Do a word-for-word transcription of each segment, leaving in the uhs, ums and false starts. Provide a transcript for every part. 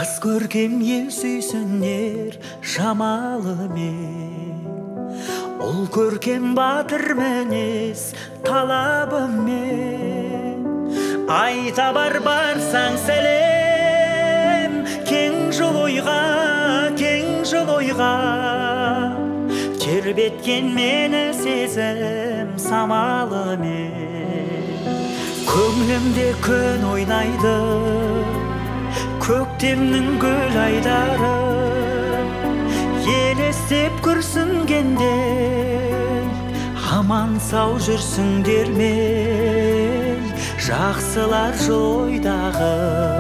Жас көркем ел сүйсінер жамалымен, ол көркем батыр мінез талабымен. Айта бар барсаң сәлем, кең жол ойға, кең жол ойға. Тербеткен мені сезім самалымен. Көңілімде күн ойнайды, көктемнің гүл айдары. Елестеп күрсінгенде, аман сау жүрсіңдер ме, жақсылар жыл ойдағы.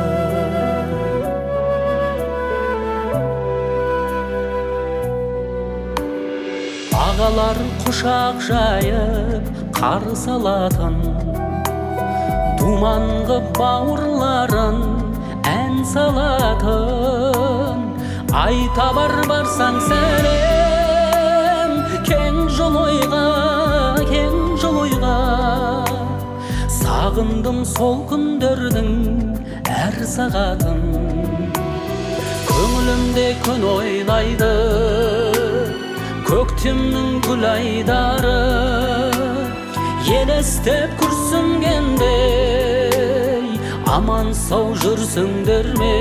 Ағалар құшақ жайып қарсы алатын, думанғы бауырларын ән салатын. Айта бар барсаң сәлем, кең жол ойға, кең жол ойға. Сағындым сол күндердің әр сағатын. Көңілімде күн ойнайды, көктемнің гүл айдары. Елестеп күрсінгенде, аман сау жүрсіңдер ме,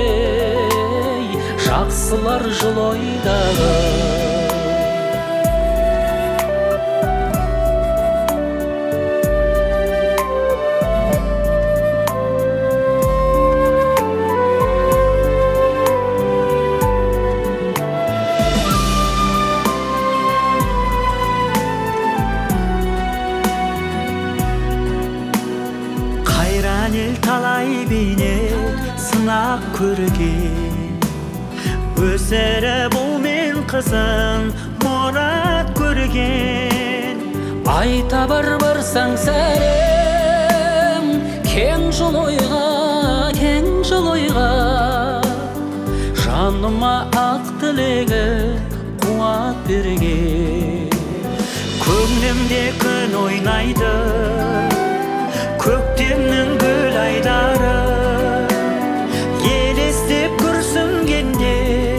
жақсылар жыл ойдағы. Қайран ел талай бейнет сынақ көрген, өсіріп ұл мен қызын мұрат көрген. Айта бар барсаң сәлем, кең жол ойға, кең жол ойға. Жаныма ақ тілегі қуат берген. Көңілімде күн ойнайды, көктемнің гүл айдары. Елестеп күрсінгенде,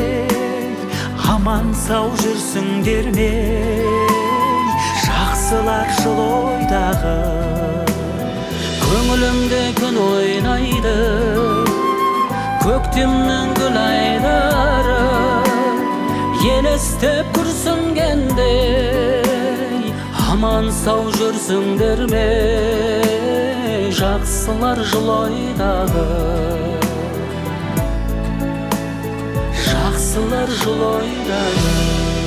аман сау жүрсіңдер ме, жақсылар жыл ойдағы. Көңілімде күн ойнайды, көктемнің гүл айдары. Елестеп күрсінгенде, аман сау жүрсіңдер ме, жақсылар жыл ойдағы. Жақсылар жыл ойдағы.